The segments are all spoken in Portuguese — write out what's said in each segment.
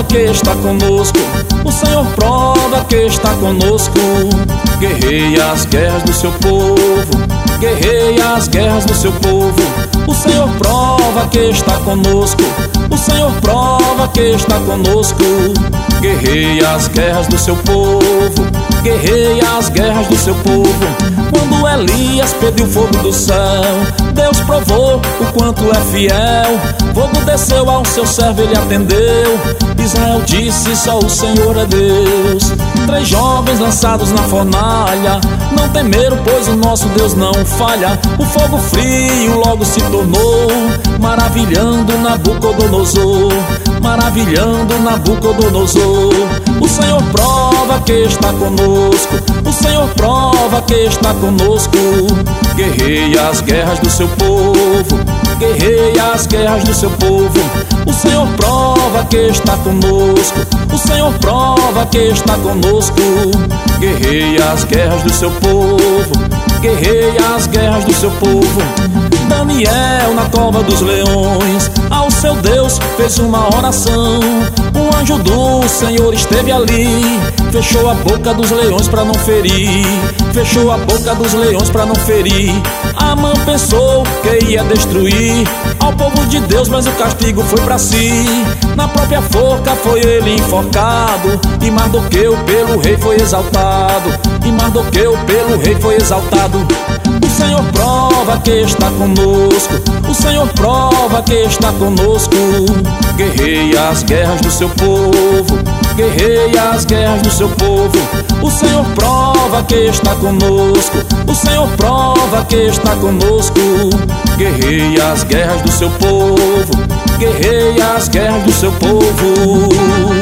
prova que está conosco, o Senhor prova que está conosco. Guerreia as guerras do seu povo, guerreia as guerras do seu povo. O Senhor prova que está conosco, o Senhor prova que está conosco. Guerreia as guerras do seu povo, guerreia as guerras do seu povo. Quando Elias pediu fogo do céu, Deus provou o quanto é fiel. Fogo desceu ao seu servo, ele atendeu. Israel disse, só o Senhor é Deus. 3 jovens lançados na fornalha não temeram, pois o nosso Deus não falha. O fogo frio logo se tornou, maravilhando Nabucodonosor, maravilhando Nabucodonosor. O Senhor prova que está conosco, o Senhor prova que está conosco. Guerreia as guerras do seu povo, guerreia as guerras do seu povo. O Senhor prova que está conosco, o Senhor prova que está conosco. Guerreia as guerras do seu povo, guerreia as guerras do seu povo. Daniel na cova dos leões, ao seu Deus fez uma oração. Um anjo do Senhor esteve ali, fechou a boca dos leões pra não ferir, fechou a boca dos leões pra não ferir. Amã pensou que ia destruir ao povo de Deus, mas o castigo foi pra si. Na própria forca foi ele enforcado, e Mardoqueu pelo rei foi exaltado, e Mardoqueu pelo rei foi exaltado. O Senhor prova que está conosco, o Senhor prova que está conosco. Guerreia as guerras do seu povo, guerreia as guerras do seu povo. O Senhor prova que está conosco, o Senhor prova que está conosco. Guerreia as guerras do seu povo, guerreia as guerras do seu povo.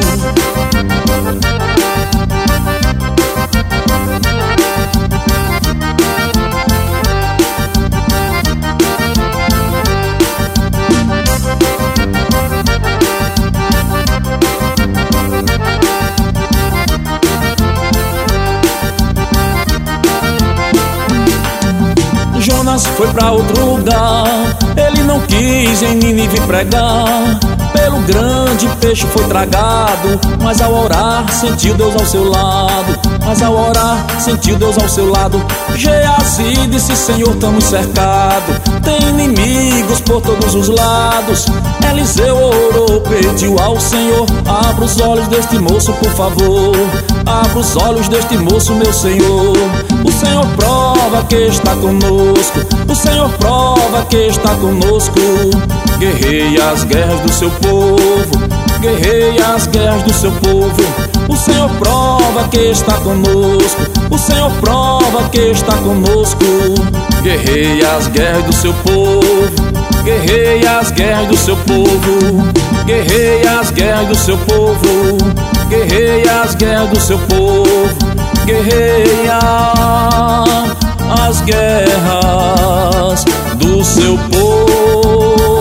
Jonas foi pra outro lugar, ele não quis em Nínive pregar. Pelo grande peixe foi tragado, mas ao orar sentiu Deus ao seu lado, mas ao orar sentiu Deus ao seu lado. Geazi disse, Senhor, estamos cercados, tem inimigos por todos os lados. Eliseu orou, pediu ao Senhor, abra os olhos deste moço, por favor, abra os olhos deste moço, meu Senhor. O Senhor prova que está conosco, o Senhor prova que está conosco. Guerreia as guerras do seu povo, guerreia as guerras do seu povo. O Senhor prova que está conosco, o Senhor prova que está conosco. Guerreia as guerras do seu povo, guerreia as guerras do seu povo. Guerreia as guerras do seu povo, guerreia as guerras do seu povo. Guerreia as guerras do seu povo.